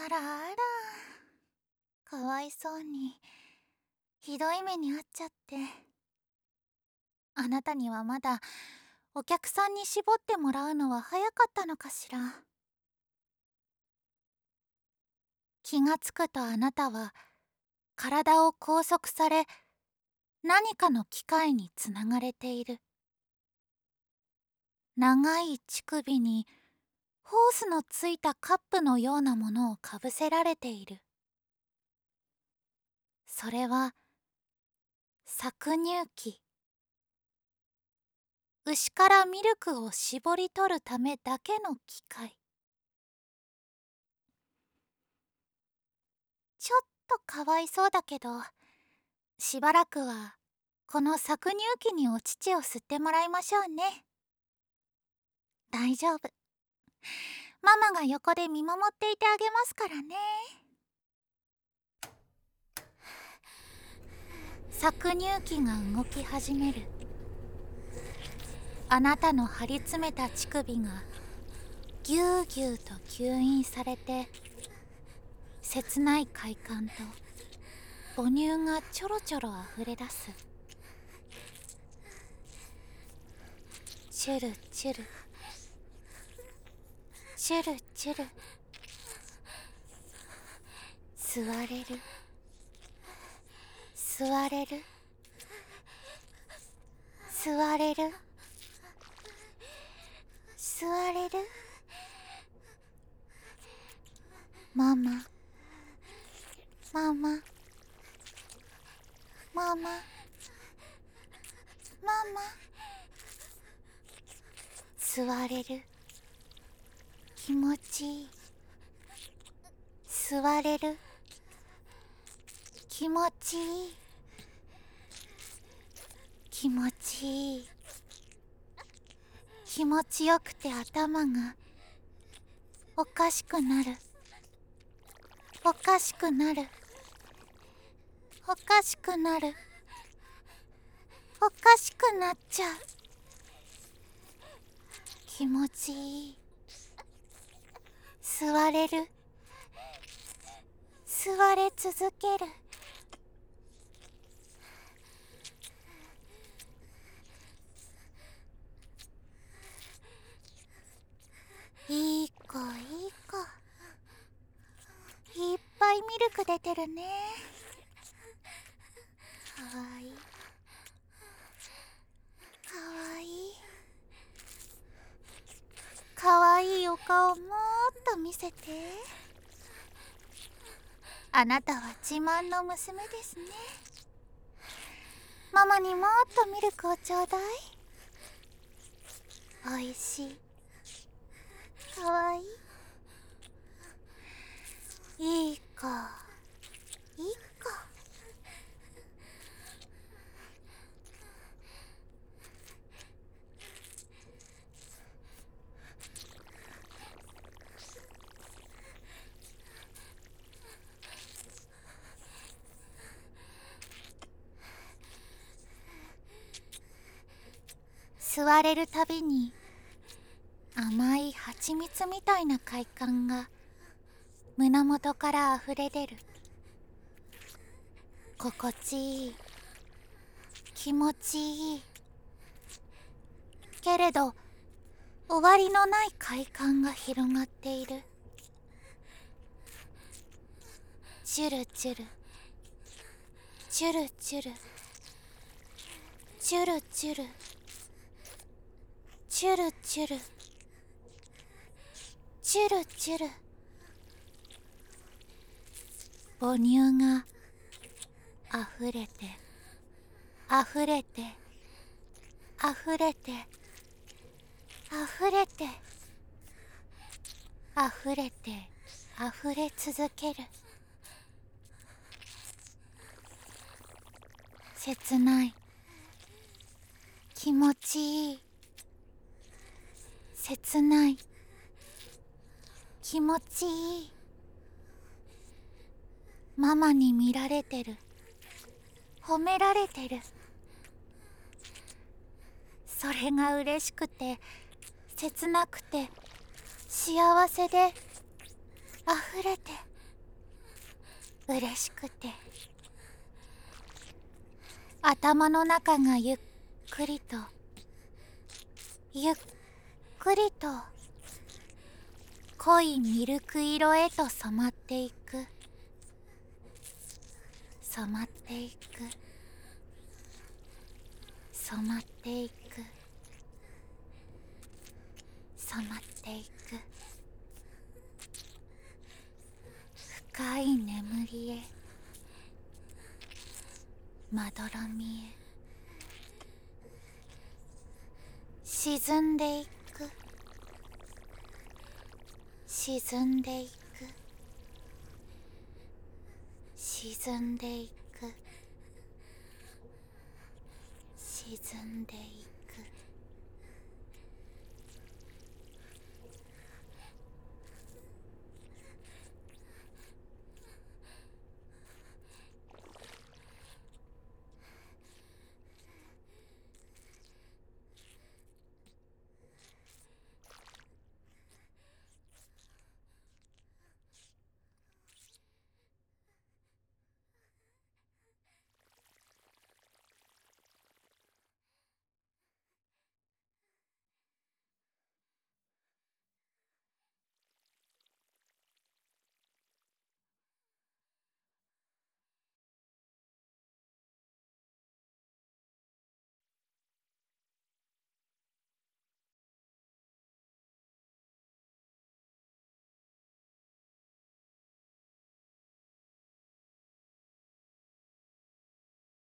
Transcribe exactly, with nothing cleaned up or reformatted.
あらあら、かわいそうにひどい目に遭っちゃって。あなたにはまだお客さんに絞ってもらうのは早かったのかしら。気がつくとあなたは体を拘束され、何かの機械につながれている。長い乳首にホースのついたカップのようなものをかぶせられている。それは搾乳機。牛からミルクを搾り取るためだけの機械。ちょっとかわいそうだけど、しばらくはこの搾乳機にお乳を吸ってもらいましょうね。大丈夫。ママが横で見守っていてあげますからね。搾乳機が動き始める。あなたの張り詰めた乳首がぎゅうぎゅうと吸引されて、切ない快感と母乳がちょろちょろあふれ出す。チュルチュルチュルチュル。吸われる吸われる吸われる吸われる。マママママママママ。吸われる。気持ちいい。吸われる。気持ちいい。気持ちいい。気持ちよくて頭がおかしくなる。おかしくなる。おかしくなる。おかしくなっちゃう。気持ちいい。吸われる。吸われ続ける。いい子いい子。いっぱいミルク出てるね。かわいいかわいいかわいいお顔もっと見せて。あなたは自慢の娘ですね。ママにもっとミルクをちょうだい。おいしい。かわいい。いい子いい子。吸われるたびに甘い蜂蜜みたいな快感が胸元からあふれ出る。心地いい。気持ちいい。けれど終わりのない快感が広がっている。チュルチュルチュルチュルチュルチュルチュルチュルチュルチュル。母乳があふれてあふれてあふれてあふれてあふれてあふれ続ける。切ない。気持ちいい。切ない。気持ちいい。ママに見られてる。褒められてる。それが嬉しくて切なくて幸せであふれて嬉しくて頭の中がゆっくりとゆっくりと濃いミルク色へと染まっていく染まっていく染まっていく染まっていく深い眠りへまどろみへ沈んでいく沈んでいく沈んでいく沈んでいく